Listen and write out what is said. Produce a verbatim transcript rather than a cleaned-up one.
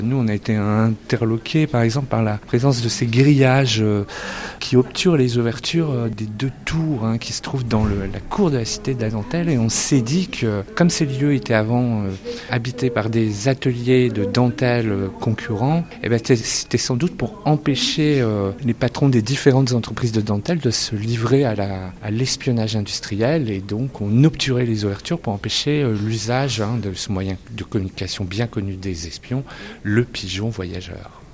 Nous, on a été interloqués, par exemple, par la présence de ces grillages euh, qui obturent les ouvertures euh, des deux tours hein, qui se trouvent dans le, la cour de la cité de la dentelle. Et on s'est dit que, comme ces lieux étaient avant euh, habités par des ateliers de dentelle euh, concurrents, eh ben, c'était sans doute pour empêcher euh, les patrons des différentes entreprises de dentelle de se livrer à, la, à l'espionnage industriel. Et donc, on obturait les ouvertures pour empêcher euh, l'usage hein, de ce moyen de communication bien connu des espions, le pigeon voyageur.